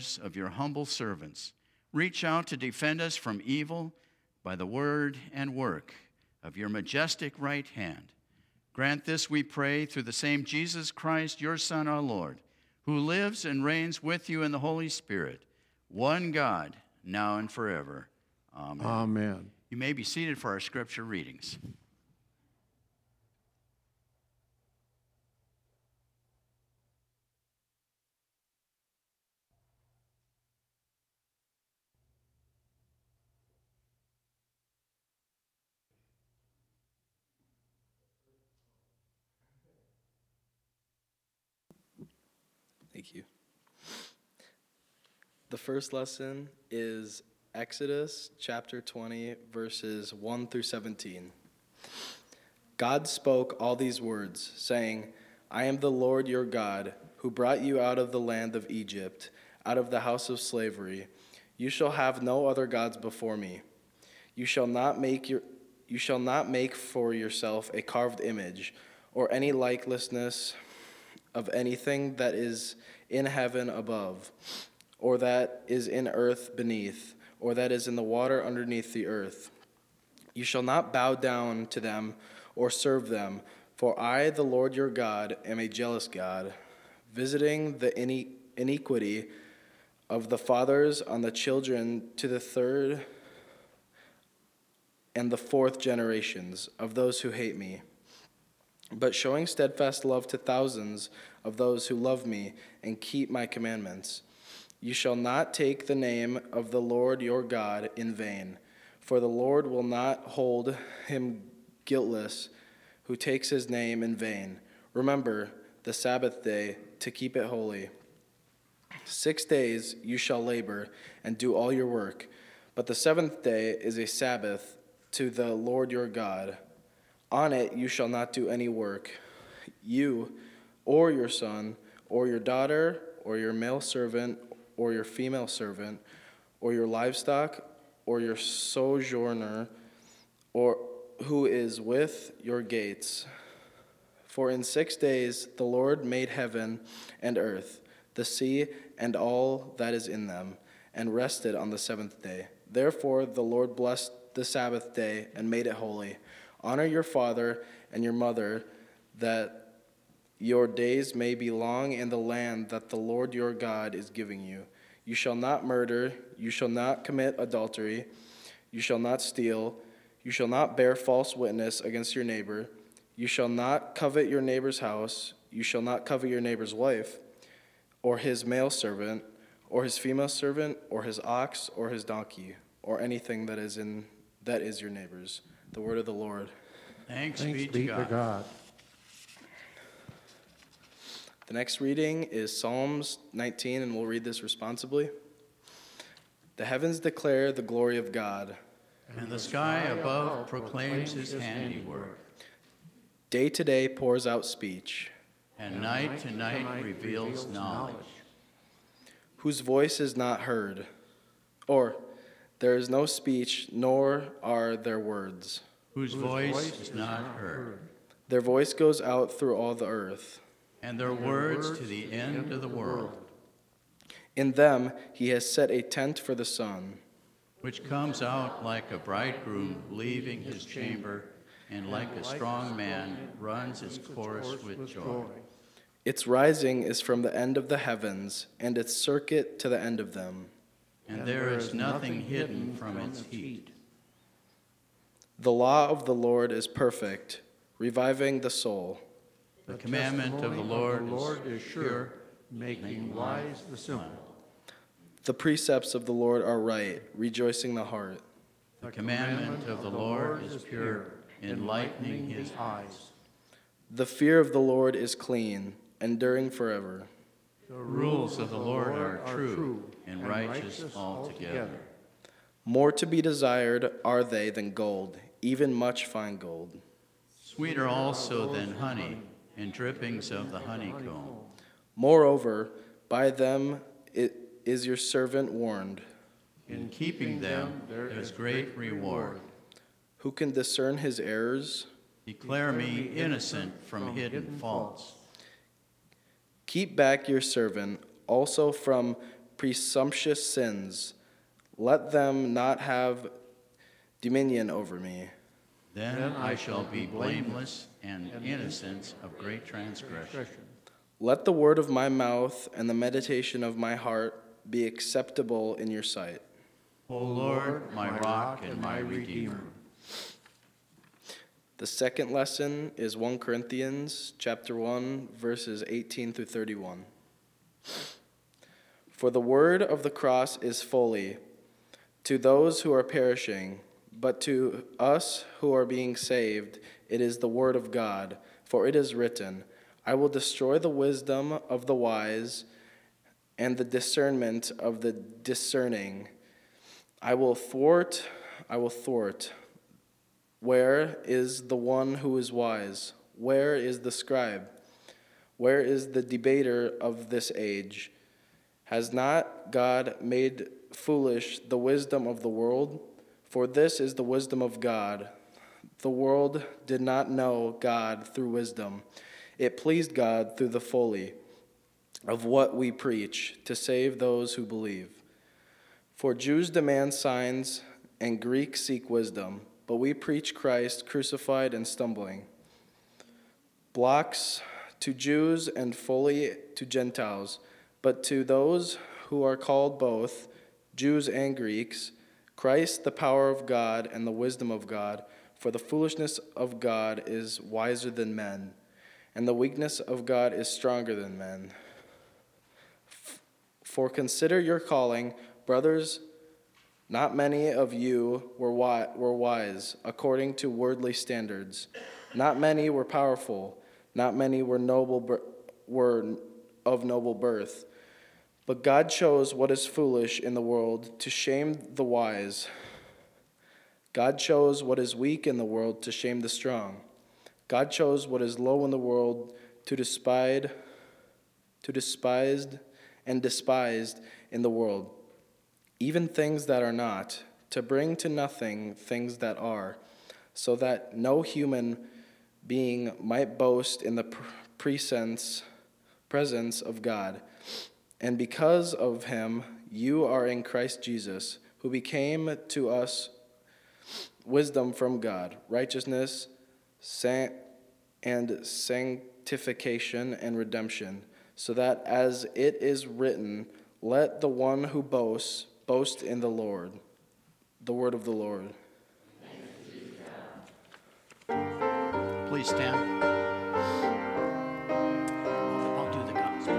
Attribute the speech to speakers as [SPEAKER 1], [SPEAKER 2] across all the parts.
[SPEAKER 1] lives of your humble servants. Reach out to defend us from evil by the word and work of your majestic right hand. Grant this, we pray, through the same Jesus Christ, your Son, our Lord, who lives and reigns with you in the Holy Spirit, one God, now and forever. Amen.
[SPEAKER 2] Amen.
[SPEAKER 1] You may be seated for our scripture readings.
[SPEAKER 3] Thank you. The first lesson is Exodus chapter 20, verses 1 through 17. God spoke all these words, saying, I am the Lord your God, who brought you out of the land of Egypt, out of the house of slavery. You shall have no other gods before me. You shall not make for yourself a carved image, or any likeness of anything that is in heaven above, or that is in earth beneath, or that is in the water underneath the earth. You shall not bow down to them or serve them, for I, the Lord your God, am a jealous God, visiting the iniquity of the fathers on the children to the third and the fourth generations of those who hate me, but showing steadfast love to thousands of those who love me and keep my commandments. You shall not take the name of the Lord your God in vain, for the Lord will not hold him guiltless who takes his name in vain. Remember the Sabbath day to keep it holy. 6 days you shall labor and do all your work, but the seventh day is a Sabbath to the Lord your God. On it you shall not do any work, you or your son or your daughter or your male servant or your female servant or your livestock or your sojourner or who is with your gates. For in 6 days the Lord made heaven and earth, the sea and all that is in them, and rested on the seventh day. Therefore the Lord blessed the Sabbath day and made it holy. Honor your father and your mother, that your days may be long in the land that the Lord your God is giving you. You shall not murder, you shall not commit adultery, you shall not steal, you shall not bear false witness against your neighbor, you shall not covet your neighbor's house, you shall not covet your neighbor's wife, or his male servant, or his female servant, or his ox, or his donkey, or anything that is your neighbor's. The word of the Lord.
[SPEAKER 1] Thanks be to God.
[SPEAKER 3] The next reading is Psalms 19, and we'll read this responsibly. The heavens declare the glory of God,
[SPEAKER 1] and the sky above proclaims his handiwork.
[SPEAKER 3] Day to day pours out speech,
[SPEAKER 1] and night to night reveals knowledge.
[SPEAKER 3] Whose voice is not heard, or there is no speech, nor are there words.
[SPEAKER 1] Whose voice is not heard.
[SPEAKER 3] Their voice goes out through all the earth,
[SPEAKER 1] and their words to the end of the world.
[SPEAKER 3] In them he has set a tent for the sun,
[SPEAKER 1] which comes out like a bridegroom leaving his chamber, and like a strong man runs its course with joy.
[SPEAKER 3] Its rising is from the end of the heavens, and its circuit to the end of them.
[SPEAKER 1] And there is nothing hidden from its heat.
[SPEAKER 3] The law of the Lord is perfect, reviving the soul.
[SPEAKER 1] The commandment of the Lord is sure, making wise the simple.
[SPEAKER 3] The precepts of the Lord are right, rejoicing the heart.
[SPEAKER 1] The commandment of the Lord is pure, enlightening his eyes.
[SPEAKER 3] The fear of the Lord is clean, enduring forever.
[SPEAKER 1] The rules of the Lord are true and righteous altogether.
[SPEAKER 3] More to be desired are they than gold, even much fine gold.
[SPEAKER 1] Sweeter also than honey and drippings of the honeycomb.
[SPEAKER 3] Moreover, by them is your servant warned.
[SPEAKER 1] In keeping them there is great reward.
[SPEAKER 3] Who can discern his errors?
[SPEAKER 1] Declare me innocent from hidden faults.
[SPEAKER 3] Keep back your servant also from presumptuous sins. Let them not have dominion over me.
[SPEAKER 1] Then I shall be blameless and innocent of great transgression.
[SPEAKER 3] Let the word of my mouth and the meditation of my heart be acceptable in your sight.
[SPEAKER 1] O Lord, my rock and my redeemer.
[SPEAKER 3] The second lesson is 1 Corinthians chapter 1, verses 18 through 31. For the word of the cross is folly to those who are perishing, but to us who are being saved, it is the word of God. For it is written, I will destroy the wisdom of the wise and the discernment of the discerning. I will thwart. Where is the one who is wise? Where is the scribe? Where is the debater of this age? Has not God made foolish the wisdom of the world? For this is the wisdom of God. The world did not know God through wisdom. It pleased God through the folly of what we preach to save those who believe. For Jews demand signs and Greeks seek wisdom, but we preach Christ crucified and stumbling, blocks to Jews and folly to Gentiles. But to those who are called both Jews and Greeks, Christ the power of God and the wisdom of God. For the foolishness of God is wiser than men, and the weakness of God is stronger than men. For consider your calling, brothers. Not many of you were wise according to worldly standards. Not many were powerful. Not many were of noble birth. But God chose what is foolish in the world to shame the wise. God chose what is weak in the world to shame the strong. God chose what is low in the world to despised and despised in the world, even things that are not, to bring to nothing things that are, so that no human being might boast in the presence of God. And because of him, you are in Christ Jesus, who became to us wisdom from God, righteousness and sanctification and redemption, so that as it is written, let the one who boasts boast in the Lord. The word of the Lord.
[SPEAKER 1] Please stand. I'll do the gospel.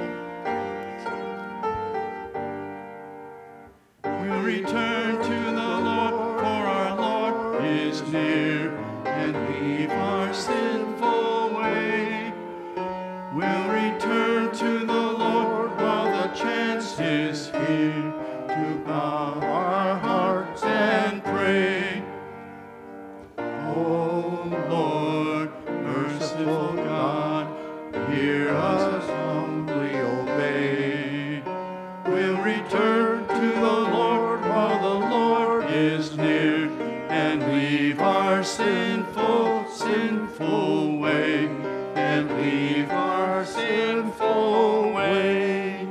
[SPEAKER 1] We'll return to the Lord, for our Lord is near, and leave our sinful way. We'll return to the Lord while the chance is here, to bow our hearts and pray. O Lord, merciful God, hear us humbly obey. We'll return to the Lord while the Lord is near, and leave our sinful way, and leave our sinful way.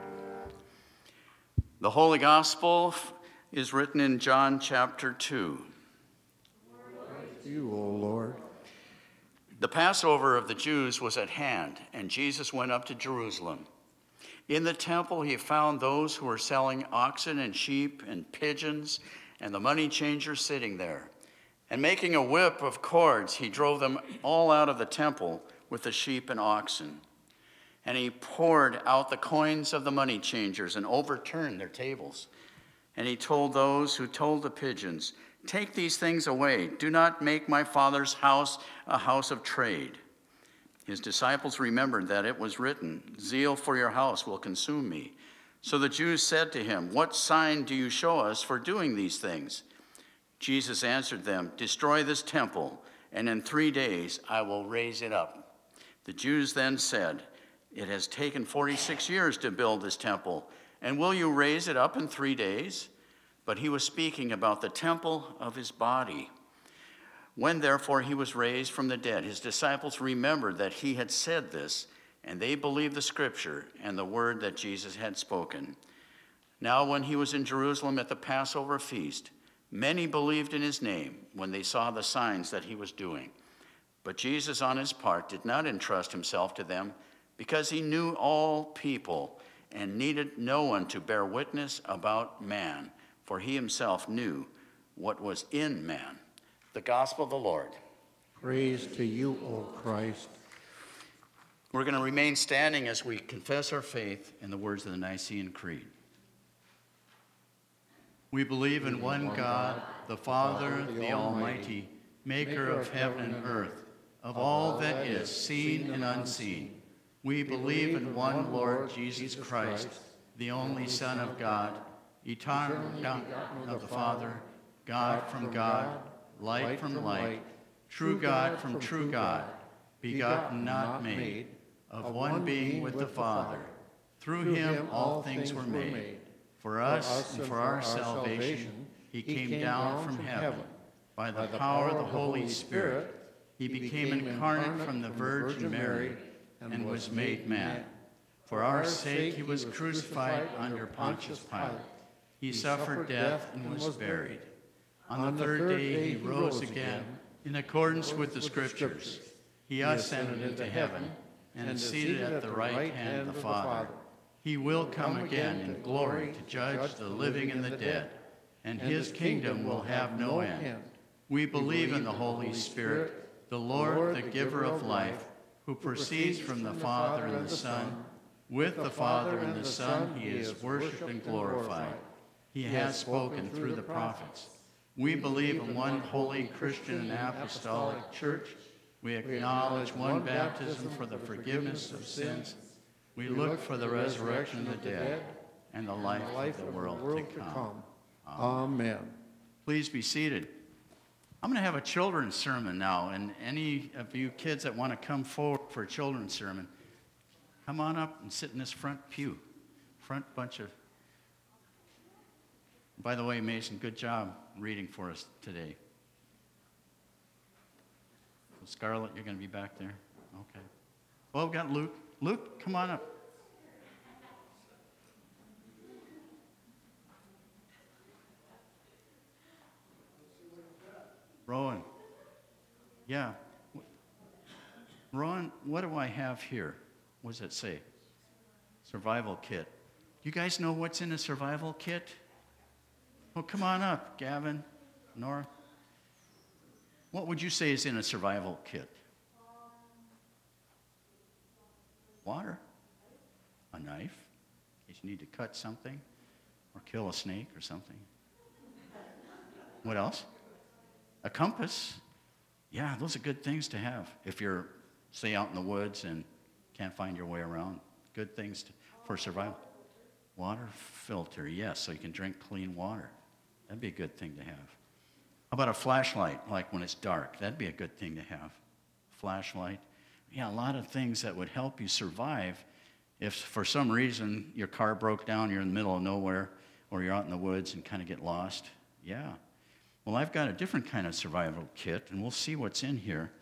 [SPEAKER 1] The Holy Gospel is written in John chapter 2.
[SPEAKER 2] You, O Lord.
[SPEAKER 1] The Passover of the Jews was at hand, and Jesus went up to Jerusalem. In the temple he found those who were selling oxen and sheep and pigeons, and the money changers sitting there. And making a whip of cords, he drove them all out of the temple with the sheep and oxen. And he poured out the coins of the money changers and overturned their tables. And he told those who told the pigeons, take these things away. Do not make my Father's house a house of trade. His disciples remembered that it was written, zeal for your house will consume me. So the Jews said to him, what sign do you show us for doing these things? Jesus answered them, destroy this temple, and in 3 days I will raise it up. The Jews then said, it has taken 46 years to build this temple, and will you raise it up in 3 days? But he was speaking about the temple of his body. When therefore he was raised from the dead, his disciples remembered that he had said this, and they believed the scripture and the word that Jesus had spoken. Now when he was in Jerusalem at the Passover feast, many believed in his name when they saw the signs that he was doing. But Jesus, on his part, did not entrust himself to them, because he knew all people and needed no one to bear witness about man, for he himself knew what was in man. The gospel of the Lord.
[SPEAKER 2] Praise to you, O Christ.
[SPEAKER 1] We're going to remain standing as we confess our faith in the words of the Nicene Creed. We believe in one God, the Father, the Almighty, maker of heaven and earth, of all that is seen and unseen. We believe in one Lord Jesus Christ, the only Son of God, eternal begotten of the Father, God from God, light from light, true God from true God, begotten, not made, of one being with the Father. Through him all things were made. For us and for our salvation, he came down from heaven. By the power of the Holy Spirit, he became incarnate from the Virgin Mary and was made man. For our sake he was crucified under Pontius Pilate. He suffered death and was buried. On the third day he rose again in accordance with the Scriptures. He ascended into heaven and is seated at the right hand of the Father. He will come again in glory to judge the living and the dead, and his kingdom will have no end. We believe in the Holy Spirit, the Lord, the giver of life, who proceeds from the Father and the Son. With the Father and the Son he is worshipped and glorified. He has spoken through the prophets. We believe in one holy Christian and apostolic church. We acknowledge one baptism for the forgiveness of sins. We look for the resurrection of the dead and the life of the world to come.
[SPEAKER 2] Amen.
[SPEAKER 1] Please be seated. I'm going to have a children's sermon now, and any of you kids that want to come forward for a children's sermon, come on up and sit in this front pew. Front bunch of... By the way, Mason, good job reading for us today. Scarlett, you're going to be back there? Okay. Well, we've got Luke. Luke, come on up. Rowan. Yeah. Rowan, what do I have here? What does it say? Survival kit. You guys know what's in a survival kit? Oh, come on up, Gavin, Nora. What would you say is in a survival kit? Water, a knife, in case you need to cut something or kill a snake or something. What else? A compass. Yeah, those are good things to have if you're, say, out in the woods and can't find your way around. Good things for survival. Water filter, yes, so you can drink clean water. That'd be a good thing to have. How about a flashlight, like when it's dark? That'd be a good thing to have. Flashlight. Yeah, a lot of things that would help you survive if for some reason your car broke down, you're in the middle of nowhere, or you're out in the woods and kind of get lost. Yeah. Well, I've got a different kind of survival kit, and we'll see what's in here.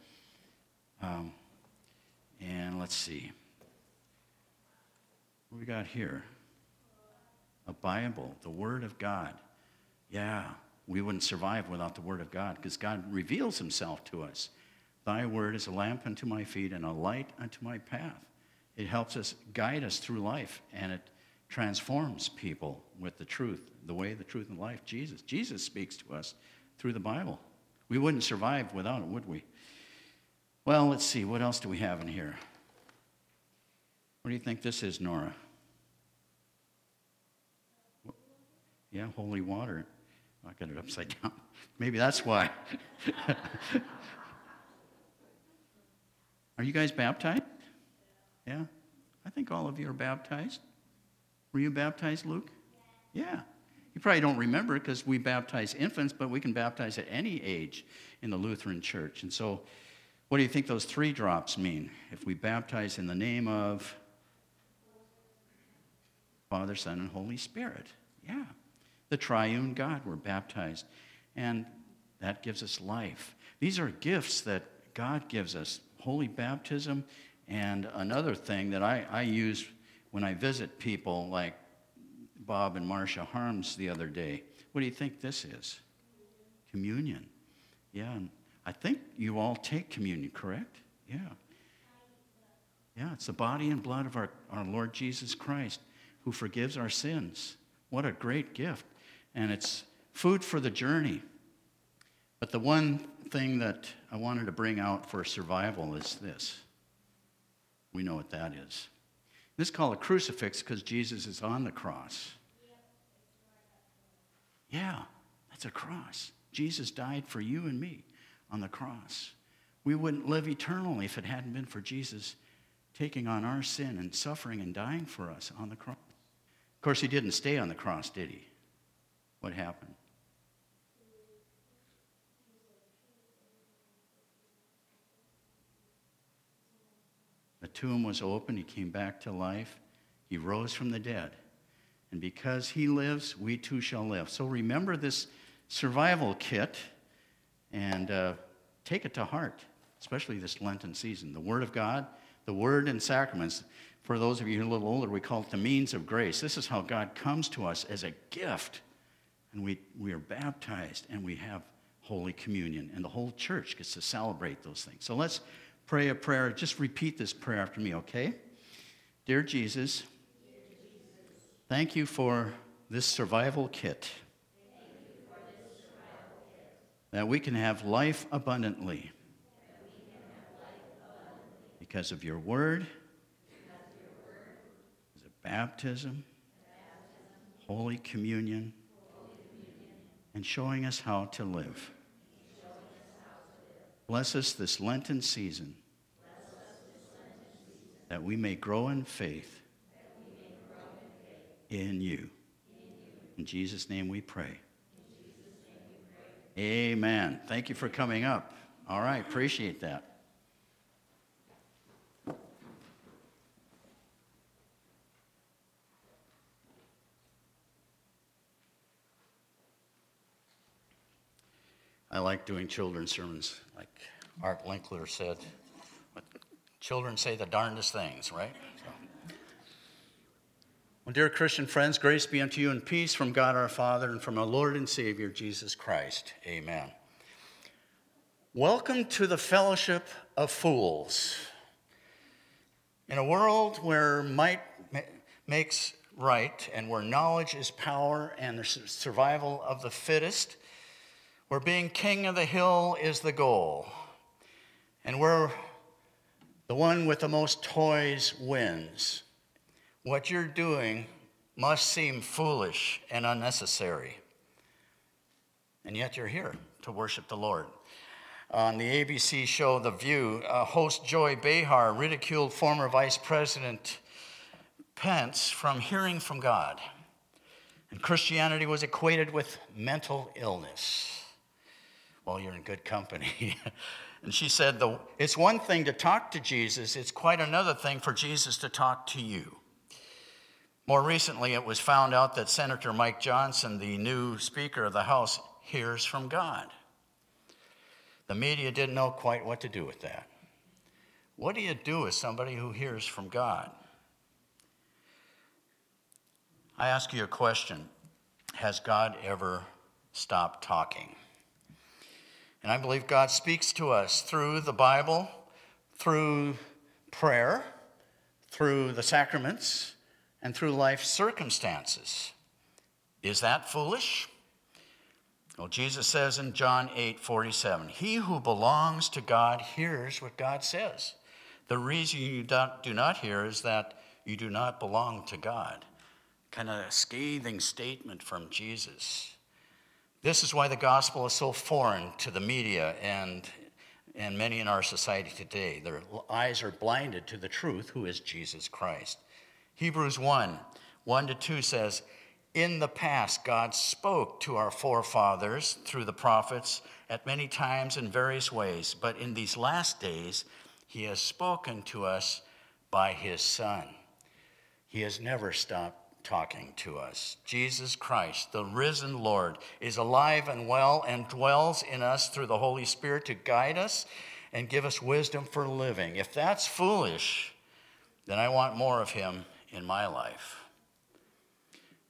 [SPEAKER 1] And let's see. What we got here? A Bible, the Word of God. Yeah, we wouldn't survive without the Word of God, because God reveals himself to us. Thy word is a lamp unto my feet and a light unto my path. It helps us guide us through life, and it transforms people with the truth, the way, the truth, and life, Jesus. Jesus speaks to us through the Bible. We wouldn't survive without it, would we? Well, let's see. What else do we have in here? What do you think this is, Nora? Yeah, holy water. I got it upside down. Maybe that's why. Are you guys baptized? Yeah? I think all of you are baptized. Were you baptized, Luke? Yeah. You probably don't remember it because we baptize infants, but we can baptize at any age in the Lutheran Church. And so, what do you think those 3 drops mean? If we baptize in the name of Father, Son, and Holy Spirit. Yeah. The triune God, we're baptized. And that gives us life. These are gifts that God gives us. Holy baptism, and another thing that I use when I visit people, like Bob and Marcia Harms the other day. What do you think this is? Communion. Yeah, and I think you all take communion, correct? Yeah. Yeah, it's the body and blood of our Lord Jesus Christ, who forgives our sins. What a great gift. And it's food for the journey. But the one thing that I wanted to bring out for survival is this. We know what that is. This is called a crucifix because Jesus is on the cross. Yeah, that's a cross. Jesus died for you and me on the cross. We wouldn't live eternally if it hadn't been for Jesus taking on our sin and suffering and dying for us on the cross. Of course, he didn't stay on the cross, did he? What happened? The tomb was open. He came back to life. He rose from the dead. And because he lives, we too shall live. So remember this survival kit and take it to heart, especially this Lenten season. The Word of God, the Word and sacraments. For those of you who are a little older, we call it the means of grace. This is how God comes to us as a gift. And we are baptized and we have Holy Communion. And the whole church gets to celebrate those things. So let's pray a prayer. Just repeat this prayer after me, okay? Dear Jesus, thank you for this survival kit. That we can have life abundantly. Because of your word. Because of baptism. Holy Communion. And showing us how to live. Bless us this Lenten season. That we may grow in faith. In you. In Jesus' name we pray. Amen. Thank you for coming up. All right, appreciate that. I like doing children's sermons, like Art Linkler said. Children say the darndest things, right? So. Well, dear Christian friends, grace be unto you and peace from God our Father and from our Lord and Savior, Jesus Christ. Amen. Welcome to the fellowship of fools. In a world where might makes right and where knowledge is power and the survival of the fittest, where being king of the hill is the goal, and where the one with the most toys wins, what you're doing must seem foolish and unnecessary. And yet you're here to worship the Lord. On the ABC show The View, host Joy Behar ridiculed former Vice President Pence from hearing from God. And Christianity was equated with mental illness. Well, you're in good company. And she said, it's one thing to talk to Jesus, it's quite another thing for Jesus to talk to you. More recently, it was found out that Senator Mike Johnson, the new Speaker of the House, hears from God. The media didn't know quite what to do with that. What do you do with somebody who hears from God? I ask you a question. Has God ever stopped talking? And I believe God speaks to us through the Bible, through prayer, through the sacraments, and through life circumstances. Is that foolish? Well, Jesus says in John 8:47, he who belongs to God hears what God says. The reason you do not hear is that you do not belong to God. Kind of a scathing statement from Jesus. This is why the gospel is so foreign to the media and many in our society today. Their eyes are blinded to the truth, who is Jesus Christ. Hebrews 1:1-2 says, in the past, God spoke to our forefathers through the prophets at many times in various ways, but in these last days, he has spoken to us by his Son. He has never stopped talking to us. Jesus Christ, the risen Lord, is alive and well and dwells in us through the Holy Spirit to guide us and give us wisdom for living. If that's foolish, then I want more of him in my life.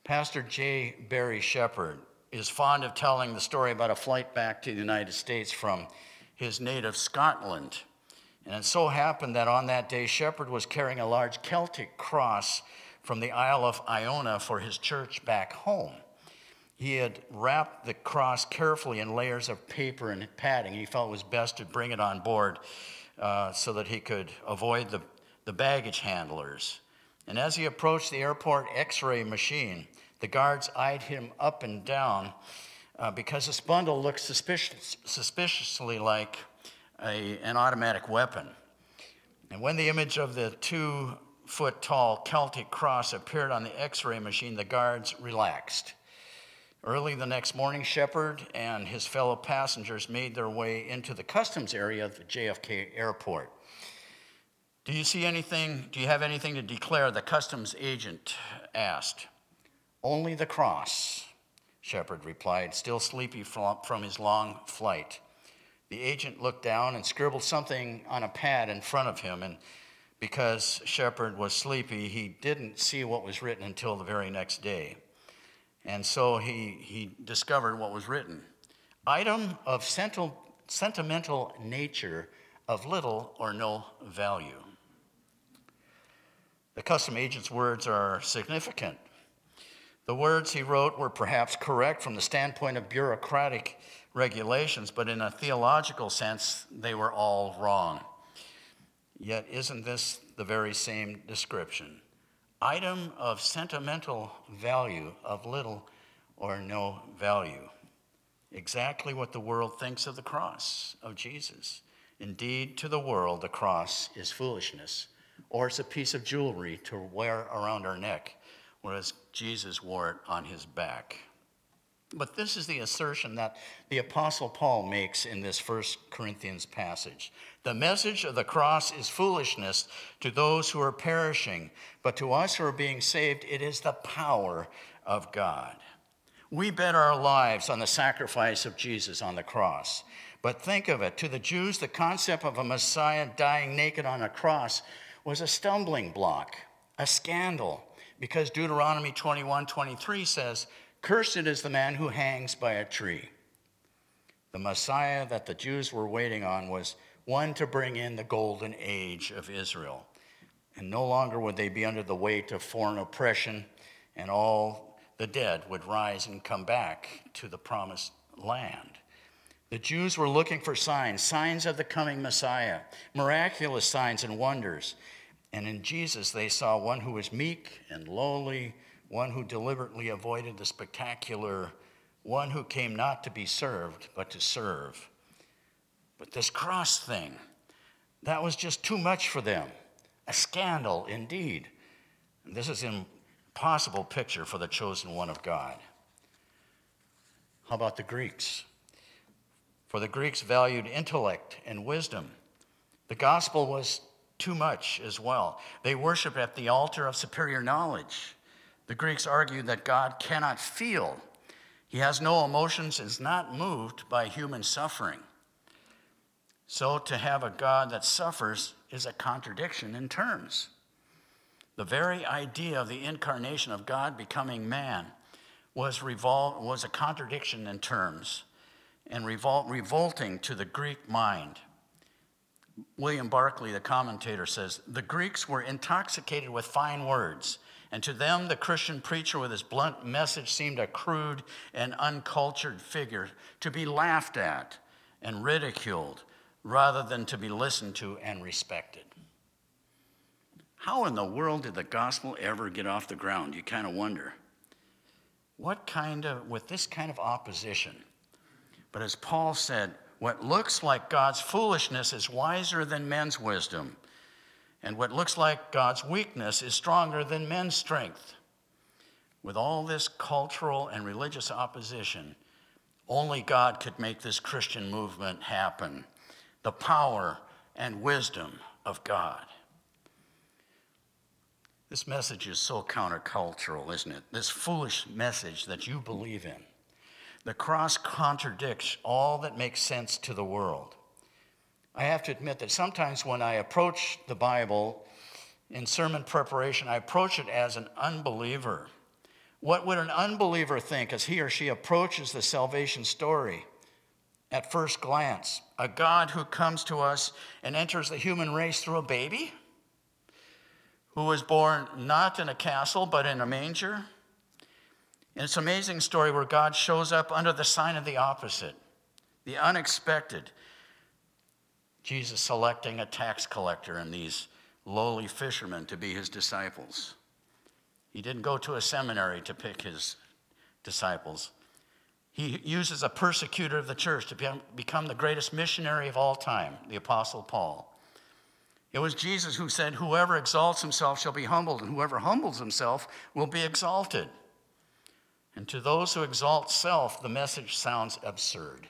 [SPEAKER 1] Pastor J. Barry Shepherd is fond of telling the story about a flight back to the United States from his native Scotland. And it so happened that on that day, Shepherd was carrying a large Celtic cross from the Isle of Iona for his church back home. He had wrapped the cross carefully in layers of paper and padding. He felt it was best to bring it on board so that he could avoid the baggage handlers. And as he approached the airport x-ray machine, the guards eyed him up and down because this bundle looked suspiciously like an automatic weapon. And when the image of the 2-foot-tall Celtic cross appeared on the x-ray machine, the guards relaxed. Early the next morning, Shepherd and his fellow passengers made their way into the customs area of the JFK airport. Do you have anything to declare? The customs agent asked. Only the cross, Shepherd replied, still sleepy from his long flight. The agent looked down and scribbled something on a pad in front of him, and because Shepherd was sleepy, he didn't see what was written until the very next day. And so he discovered what was written. Item of sentimental nature of little or no value. The custom agent's words are significant. The words he wrote were perhaps correct from the standpoint of bureaucratic regulations, but in a theological sense, they were all wrong. Yet isn't this the very same description? Item of sentimental value of little or no value. Exactly what the world thinks of the cross of Jesus. Indeed, to the world, the cross is foolishness, or it's a piece of jewelry to wear around our neck, whereas Jesus wore it on his back. But this is the assertion that the Apostle Paul makes in this 1 Corinthians passage. The message of the cross is foolishness to those who are perishing, but to us who are being saved, it is the power of God. We bet our lives on the sacrifice of Jesus on the cross. But think of it, to the Jews, the concept of a Messiah dying naked on a cross was a stumbling block, a scandal, because Deuteronomy 21:23 says, "Cursed is the man who hangs by a tree." The Messiah that the Jews were waiting on was one to bring in the golden age of Israel. And no longer would they be under the weight of foreign oppression, and all the dead would rise and come back to the promised land. The Jews were looking for signs of the coming Messiah, miraculous signs and wonders. And in Jesus, they saw one who was meek and lowly, one who deliberately avoided the spectacular, one who came not to be served, but to serve. But this cross thing, that was just too much for them. A scandal indeed. And this is an impossible picture for the chosen one of God. How about the Greeks? For the Greeks valued intellect and wisdom. The gospel was too much as well. They worshiped at the altar of superior knowledge. The Greeks argued that God cannot feel. He has no emotions, is not moved by human suffering. So to have a God that suffers is a contradiction in terms. The very idea of the incarnation of God becoming man was a contradiction in terms and revolting to the Greek mind. William Barclay, the commentator, says, "The Greeks were intoxicated with fine words, and to them the Christian preacher with his blunt message seemed a crude and uncultured figure to be laughed at and ridiculed rather than to be listened to and respected." How in the world did the gospel ever get off the ground? You kind of wonder. With this kind of opposition? But as Paul said, what looks like God's foolishness is wiser than men's wisdom, and what looks like God's weakness is stronger than men's strength. With all this cultural and religious opposition, only God could make this Christian movement happen. The power and wisdom of God. This message is so countercultural, isn't it? This foolish message that you believe in. The cross contradicts all that makes sense to the world. I have to admit that sometimes when I approach the Bible in sermon preparation, I approach it as an unbeliever. What would an unbeliever think as he or she approaches the salvation story? At first glance, a God who comes to us and enters the human race through a baby, who was born not in a castle but in a manger. And it's an amazing story where God shows up under the sign of the opposite, the unexpected. Jesus selecting a tax collector and these lowly fishermen to be his disciples. He didn't go to a seminary to pick his disciples. He uses a persecutor of the church to become the greatest missionary of all time, the Apostle Paul. It was Jesus who said, "Whoever exalts himself shall be humbled, and whoever humbles himself will be exalted." And to those who exalt self, the message sounds absurd.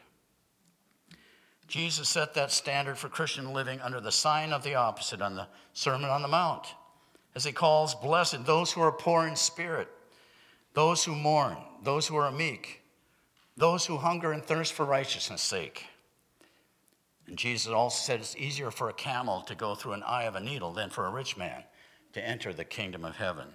[SPEAKER 1] Jesus set that standard for Christian living under the sign of the opposite on the Sermon on the Mount, as he calls blessed those who are poor in spirit, those who mourn, those who are meek, those who hunger and thirst for righteousness' sake. And Jesus also said it's easier for a camel to go through an eye of a needle than for a rich man to enter the kingdom of heaven.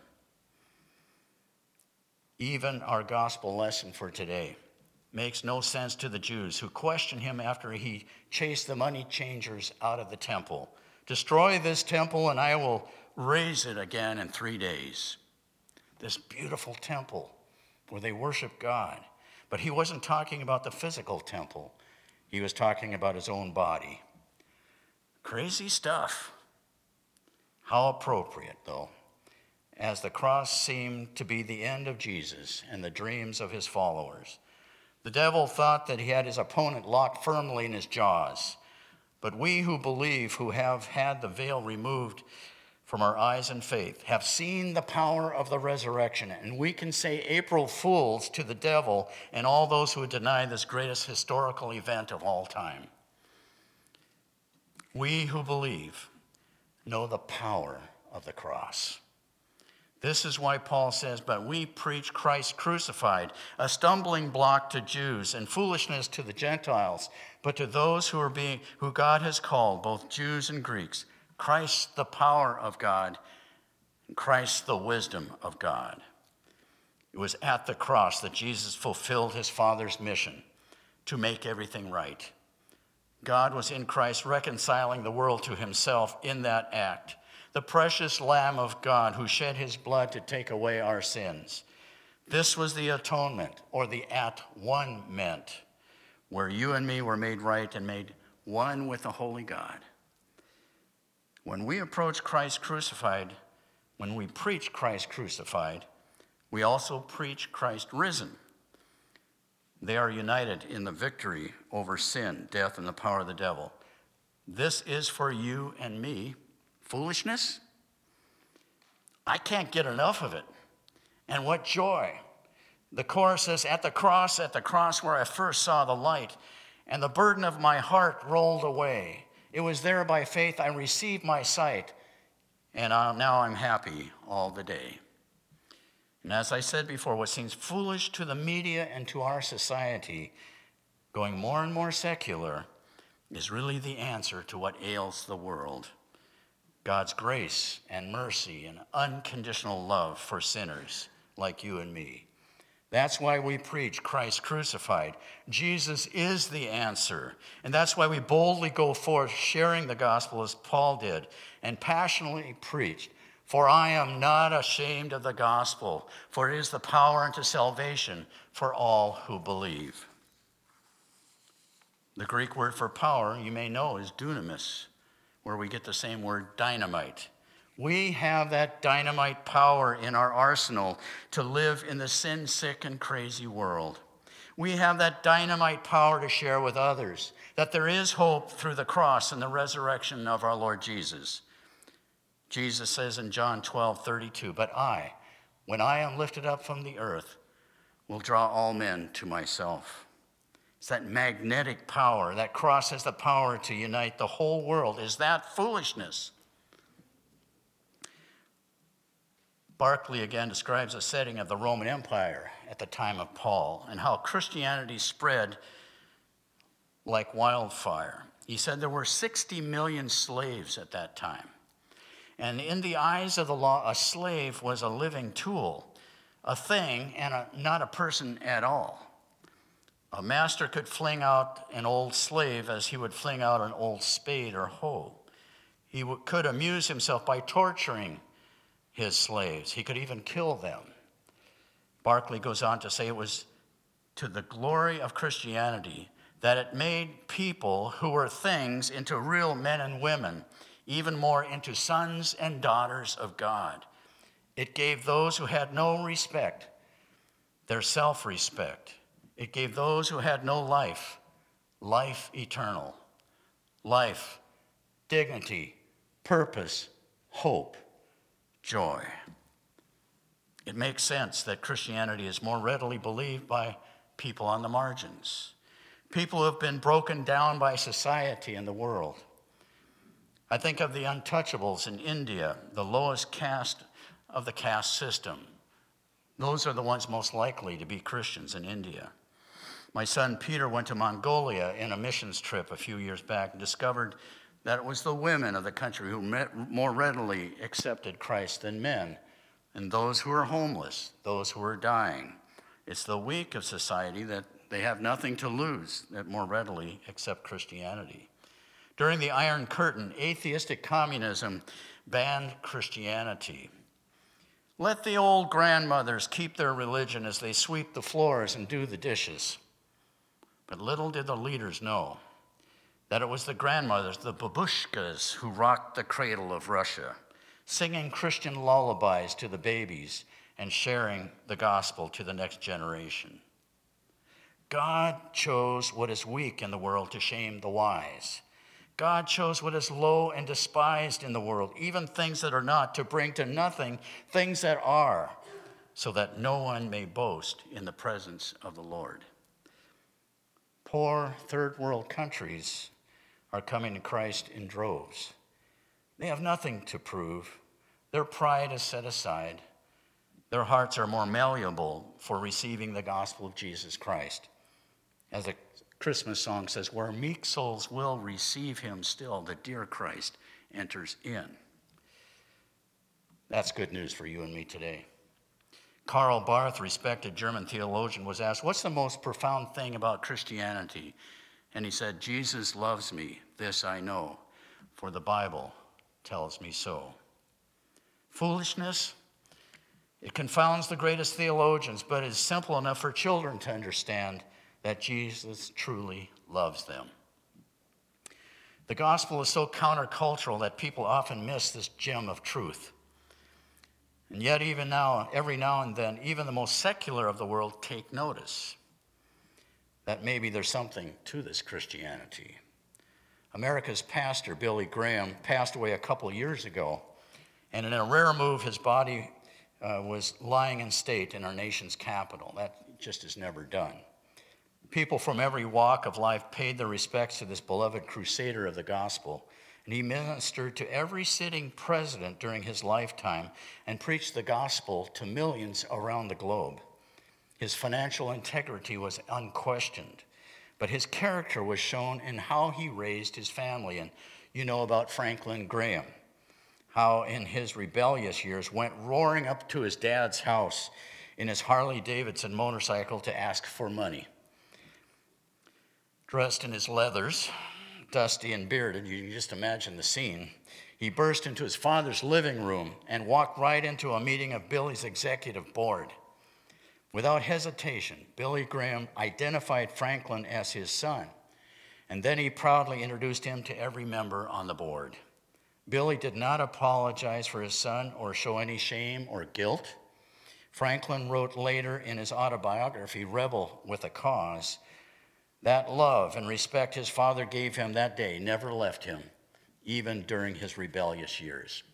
[SPEAKER 1] Even our gospel lesson for today makes no sense to the Jews who questioned him after he chased the money changers out of the temple. "Destroy this temple and I will raise it again in 3 days." This beautiful temple where they worship God. But he wasn't talking about the physical temple. He was talking about his own body. Crazy stuff. How appropriate, though, as the cross seemed to be the end of Jesus and the dreams of his followers. The devil thought that he had his opponent locked firmly in his jaws. But we who believe, who have had the veil removed from our eyes in faith, have seen the power of the resurrection, and we can say April Fools to the devil and all those who deny this greatest historical event of all time. We who believe know the power of the cross. This is why Paul says, "But we preach Christ crucified, a stumbling block to Jews and foolishness to the Gentiles, but to those who God has called, both Jews and Greeks, Christ the power of God, and Christ the wisdom of God." It was at the cross that Jesus fulfilled his Father's mission to make everything right. God was in Christ reconciling the world to himself in that act. The precious Lamb of God who shed his blood to take away our sins. This was the atonement, or the at-one-ment, where you and me were made right and made one with the holy God. When we approach Christ crucified, when we preach Christ crucified, we also preach Christ risen. They are united in the victory over sin, death, and the power of the devil. This is for you and me foolishness? I can't get enough of it. And what joy. The chorus says, at the cross where I first saw the light, and the burden of my heart rolled away. It was there by faith I received my sight, and now I'm happy all the day. And as I said before, what seems foolish to the media and to our society, going more and more secular, is really the answer to what ails the world. God's grace and mercy and unconditional love for sinners like you and me. That's why we preach Christ crucified. Jesus is the answer. And that's why we boldly go forth sharing the gospel as Paul did and passionately preached. For I am not ashamed of the gospel, for it is the power unto salvation for all who believe. The Greek word for power, you may know, is dunamis, where we get the same word dynamite. We have that dynamite power in our arsenal to live in the sin-sick and crazy world. We have that dynamite power to share with others, that there is hope through the cross and the resurrection of our Lord Jesus. Jesus says in John 12:32, "But I, when I am lifted up from the earth, will draw all men to myself." It's that magnetic power. That cross has the power to unite the whole world. Is that foolishness? Barclay again describes a setting of the Roman Empire at the time of Paul and how Christianity spread like wildfire. He said there were 60 million slaves at that time. And in the eyes of the law, a slave was a living tool, a thing and not a person at all. A master could fling out an old slave as he would fling out an old spade or hoe. He could amuse himself by torturing his slaves. He could even kill them. Barclay goes on to say it was to the glory of Christianity that it made people who were things into real men and women, even more into sons and daughters of God. It gave those who had no respect their self-respect. It gave those who had no life, life eternal, life, dignity, purpose, hope, joy. It makes sense that Christianity is more readily believed by people on the margins, people who have been broken down by society and the world. I think of the untouchables in India, the lowest caste of the caste system. Those are the ones most likely to be Christians in India. My son Peter went to Mongolia in a missions trip a few years back and discovered that it was the women of the country who more readily accepted Christ than men, and those who are homeless, those who are dying. It's the weak of society that they have nothing to lose that more readily accept Christianity. During the Iron Curtain, atheistic communism banned Christianity. Let the old grandmothers keep their religion as they sweep the floors and do the dishes. But little did the leaders know that it was the grandmothers, the babushkas, who rocked the cradle of Russia, singing Christian lullabies to the babies and sharing the gospel to the next generation. God chose what is weak in the world to shame the wise. God chose what is low and despised in the world, even things that are not, to bring to nothing things that are, so that no one may boast in the presence of the Lord. Poor third world countries are coming to Christ in droves. They have nothing to prove. Their pride is set aside. Their hearts are more malleable for receiving the gospel of Jesus Christ. As a Christmas song says, where meek souls will receive him still, the dear Christ enters in. That's good news for you and me today. Karl Barth, respected German theologian, was asked, what's the most profound thing about Christianity? And he said, Jesus loves me, this I know, for the Bible tells me so. Foolishness, it confounds the greatest theologians, but it's simple enough for children to understand that Jesus truly loves them. The gospel is so countercultural that people often miss this gem of truth. And yet even now, every now and then, even the most secular of the world take notice that maybe there's something to this Christianity. America's pastor, Billy Graham, passed away a couple years ago, and in a rare move, his body was lying in state in our nation's capital. That just is never done. People from every walk of life paid their respects to this beloved crusader of the gospel, and he ministered to every sitting president during his lifetime and preached the gospel to millions around the globe. His financial integrity was unquestioned, but his character was shown in how he raised his family. And you know about Franklin Graham, how in his rebellious years went roaring up to his dad's house in his Harley-Davidson motorcycle to ask for money. Dressed in his leathers, dusty and bearded, you can just imagine the scene. He burst into his father's living room and walked right into a meeting of Billy's executive board. Without hesitation, Billy Graham identified Franklin as his son, and then he proudly introduced him to every member on the board. Billy did not apologize for his son or show any shame or guilt. Franklin wrote later in his autobiography, Rebel with a Cause, that love and respect his father gave him that day never left him, even during his rebellious years.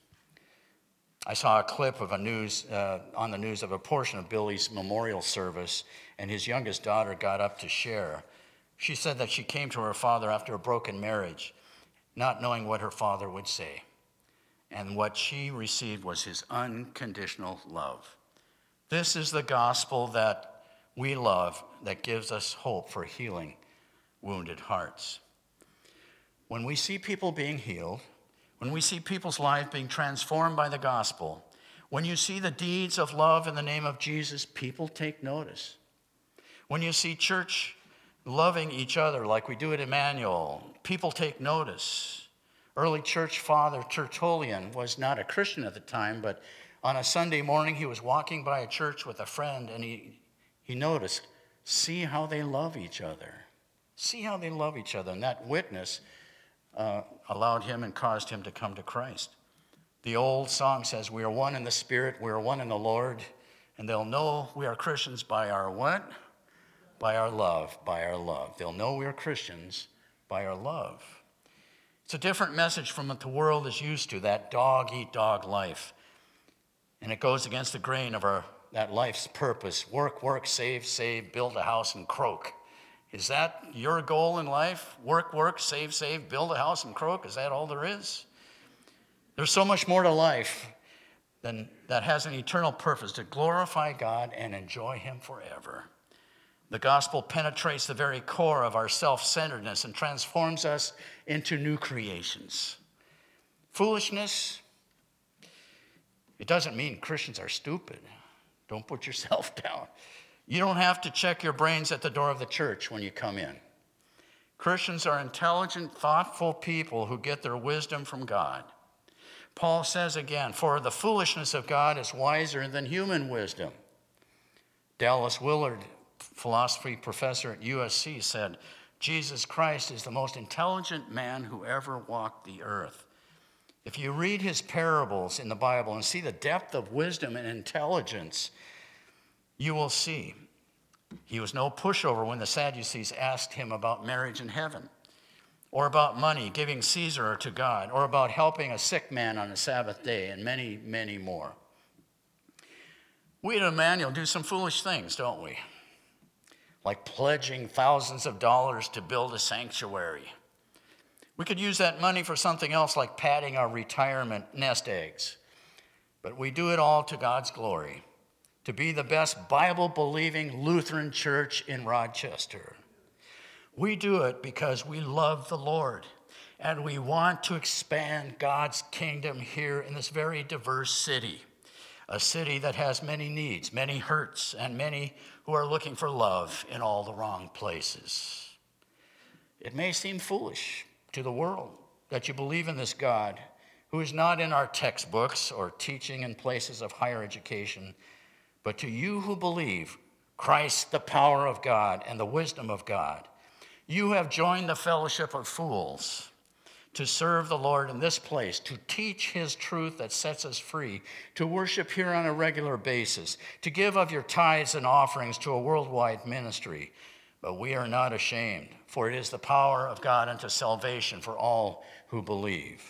[SPEAKER 1] I saw a clip of on the news of a portion of Billy's memorial service, and his youngest daughter got up to share. She said that she came to her father after a broken marriage, not knowing what her father would say. And what she received was his unconditional love. This is the gospel that we love, that gives us hope for healing wounded hearts. When we see people being healed, when we see people's lives being transformed by the gospel, When you see the deeds of love in the name of Jesus, people take notice. When you see church loving each other like we do at Emmanuel, people take notice. Early church father Tertullian was not a Christian at the time, but on a Sunday morning he was walking by a church with a friend, and he noticed, see how they love each other. See how they love each other. And that witness allowed him and caused him to come to Christ. The old song says, we are one in the Spirit, we are one in the Lord, and they'll know we are Christians by our what? By our love, by our love. They'll know we are Christians by our love. It's a different message from what the world is used to, that dog-eat-dog life. And it goes against the grain of that life's purpose. Work, work, save, save, build a house, and croak. Is that your goal in life? Work, work, save, save, build a house, and croak? Is that all there is? There's so much more to life than that has an eternal purpose, to glorify God and enjoy him forever. The gospel penetrates the very core of our self-centeredness and transforms us into new creations. Foolishness, it doesn't mean Christians are stupid. Don't put yourself down. You don't have to check your brains at the door of the church when you come in. Christians are intelligent, thoughtful people who get their wisdom from God. Paul says again, for the foolishness of God is wiser than human wisdom. Dallas Willard, philosophy professor at USC, said, Jesus Christ is the most intelligent man who ever walked the earth. If you read his parables in the Bible and see the depth of wisdom and intelligence, you will see he was no pushover when the Sadducees asked him about marriage in heaven, or about money, giving Caesar to God, or about helping a sick man on a Sabbath day, and many, many more. We at Emmanuel do some foolish things, don't we? Like pledging thousands of dollars to build a sanctuary. We could use that money for something else, like padding our retirement nest eggs. But we do it all to God's glory, to be the best Bible-believing Lutheran church in Rochester. We do it because we love the Lord, and we want to expand God's kingdom here in this very diverse city, a city that has many needs, many hurts, and many who are looking for love in all the wrong places. It may seem foolish to the world that you believe in this God who is not in our textbooks or teaching in places of higher education, but to you who believe Christ, the power of God and the wisdom of God, you have joined the fellowship of fools to serve the Lord in this place, to teach his truth that sets us free, to worship here on a regular basis, to give of your tithes and offerings to a worldwide ministry. But we are not ashamed, for it is the power of God unto salvation for all who believe.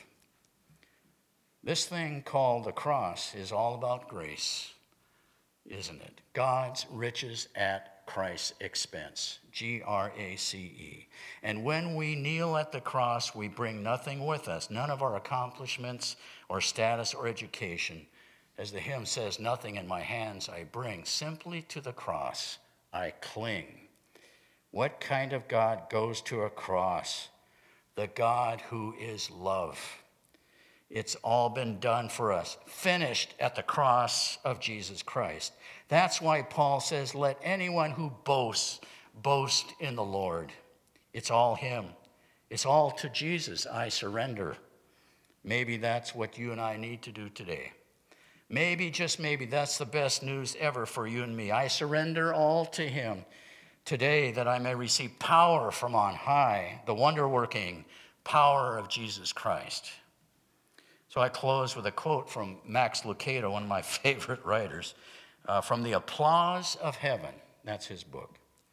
[SPEAKER 1] This thing called the cross is all about grace, isn't it? God's riches at Christ's expense, Grace. And when we kneel at the cross, we bring nothing with us, none of our accomplishments or status or education. As the hymn says, nothing in my hands I bring, simply to the cross I cling. What kind of God goes to a cross? The God who is love. It's all been done for us, finished at the cross of Jesus Christ. That's why Paul says, let anyone who boasts, boast in the Lord. It's all him. It's all to Jesus I surrender. Maybe that's what you and I need to do today. Maybe, just maybe, that's the best news ever for you and me. I surrender all to him today that I may receive power from on high, the wonder-working power of Jesus Christ. So I close with a quote from Max Lucado, one of my favorite writers, from The Applause of Heaven. That's his book.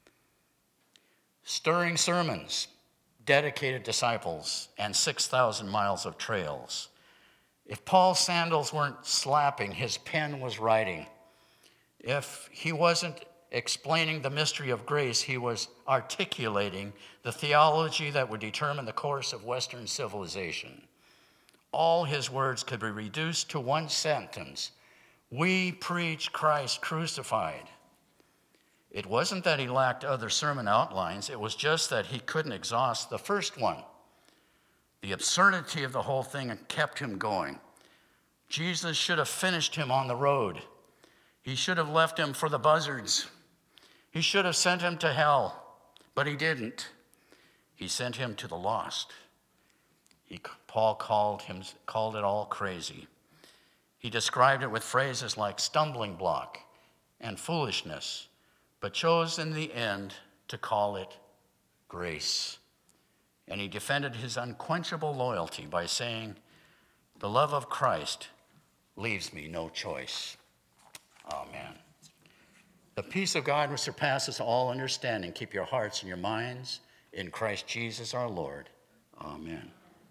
[SPEAKER 1] Stirring sermons, dedicated disciples, and 6,000 miles of trails. If Paul's sandals weren't slapping, his pen was writing. If he wasn't explaining the mystery of grace, he was articulating the theology that would determine the course of Western civilization. All his words could be reduced to one sentence: we preach Christ crucified. It wasn't that he lacked other sermon outlines, it was just that he couldn't exhaust the first one. The absurdity of the whole thing kept him going. Jesus should have finished him on the road. He should have left him for the buzzards. He should have sent him to hell, but he didn't. He sent him to the lost. Paul called it all crazy. He described it with phrases like stumbling block and foolishness, but chose in the end to call it grace. And he defended his unquenchable loyalty by saying, "The love of Christ leaves me no choice." Amen. The peace of God which surpasses all understanding, keep your hearts and your minds in Christ Jesus our Lord. Amen.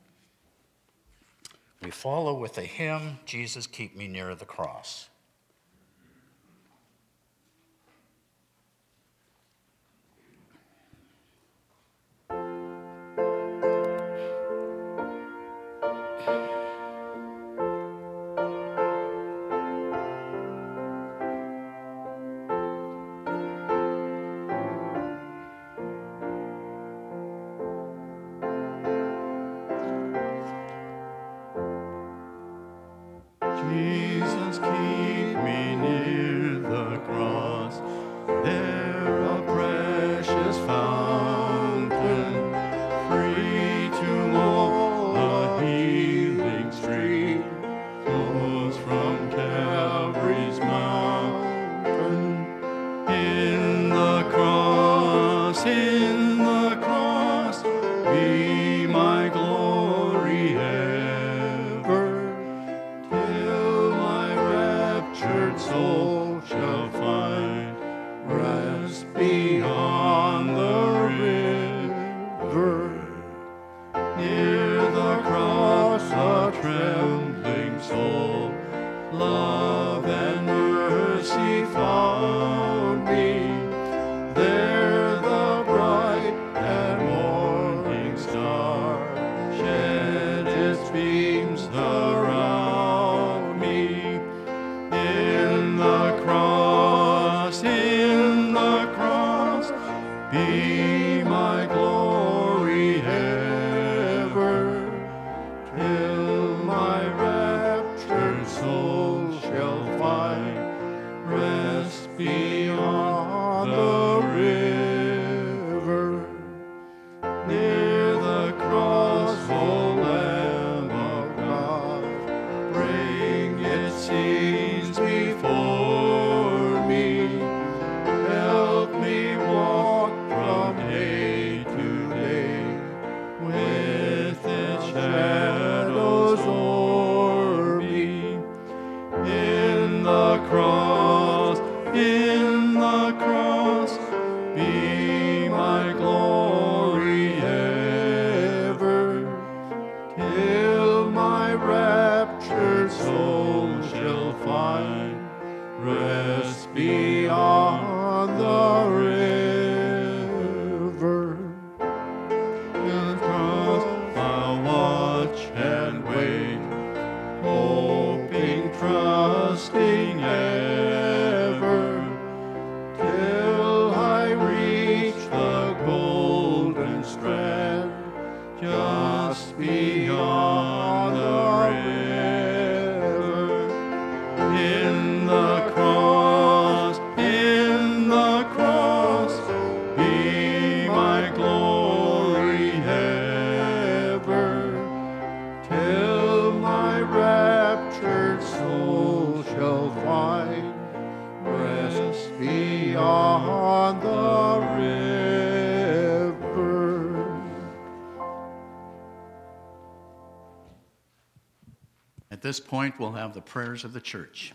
[SPEAKER 1] We follow with the hymn, "Jesus, Keep Me Near the Cross."
[SPEAKER 4] Jesus, keep me near the cross, there a precious fountain, free to all a healing stream, flows from Calvary's mountain. In the cross, be my glory ever, till my raptured soul shall find rest beyond the river. Near the cross, a trembling soul, love and mercy found me. There the bright and morning star shed its beams around me. In the cross, be my glory ever, till my raptured soul shall find rest beyond the river. Near the cross, O Lamb of God, bring its scenes before me. Help me walk from day to day with its shadows o'er me. In the cross, be my glory ever, till my raptured soul shall find rest beyond the river. In the cross I'll watch and wait, hoping, trusting ever, till I reach the golden strand, just beyond the river. In the cross, be my glory ever, till my raptured soul shall find rest beyond the river.
[SPEAKER 1] At this point, we'll have the prayers of the church.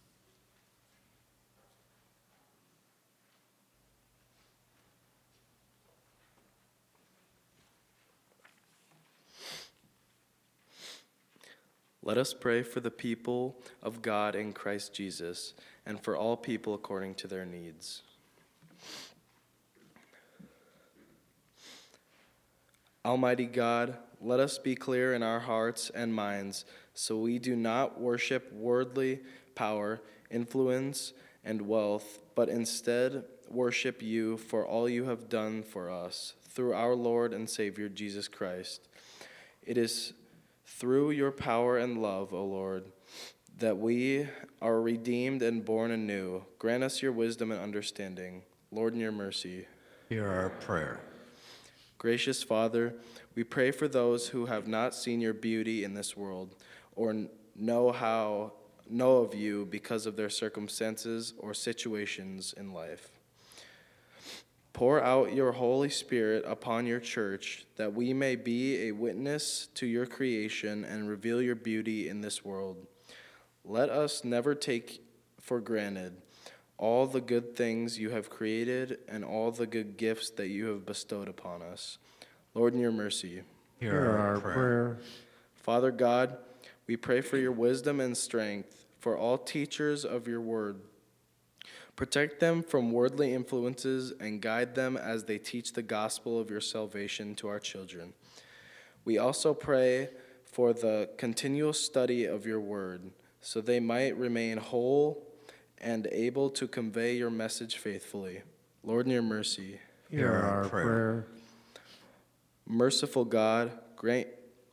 [SPEAKER 3] Let us pray for the people of God in Christ Jesus, and for all people according to their needs. Almighty God, let us be clear in our hearts and minds, so we do not worship worldly power, influence, and wealth, but instead worship you for all you have done for us, through our Lord and Savior Jesus Christ. It is through your power and love, O Lord, that we are redeemed and born anew. Grant us your wisdom and understanding. Lord, in your mercy.
[SPEAKER 1] Hear our prayer.
[SPEAKER 3] Gracious Father, we pray for those who have not seen your beauty in this world or know of you because of their circumstances or situations in life. Pour out your Holy Spirit upon your church that we may be a witness to your creation and reveal your beauty in this world. Let us never take for granted all the good things you have created and all the good gifts that you have bestowed upon us. Lord, in your mercy.
[SPEAKER 2] Hear our prayer.
[SPEAKER 3] Father God, we pray for your wisdom and strength for all teachers of your word. Protect them from worldly influences and guide them as they teach the gospel of your salvation to our children. We also pray for the continual study of your word, so they might remain whole and able to convey your message faithfully. Lord, in your mercy.
[SPEAKER 2] Hear our prayer.
[SPEAKER 3] Merciful God, grant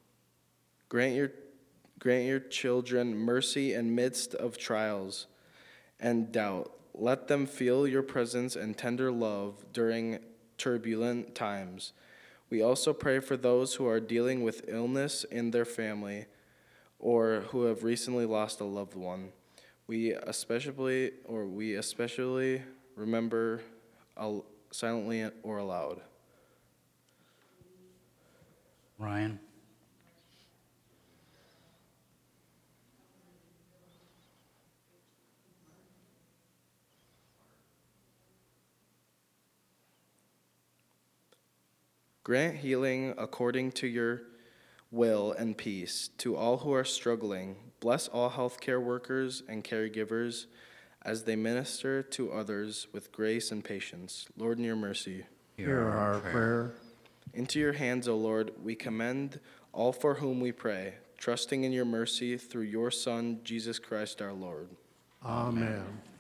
[SPEAKER 3] your children mercy in midst of trials and doubt. Let them feel your presence and tender love during turbulent times. We also pray for those who are dealing with illness in their family or who have recently lost a loved one. We especially remember silently or aloud.
[SPEAKER 1] Ryan.
[SPEAKER 3] Grant healing according to your will and peace to all who are struggling. Bless all healthcare workers and caregivers as they minister to others with grace and patience. Lord, in your mercy.
[SPEAKER 2] Hear our prayer.
[SPEAKER 3] Into your hands, O Lord, we commend all for whom we pray, trusting in your mercy through your Son, Jesus Christ our Lord.
[SPEAKER 2] Amen.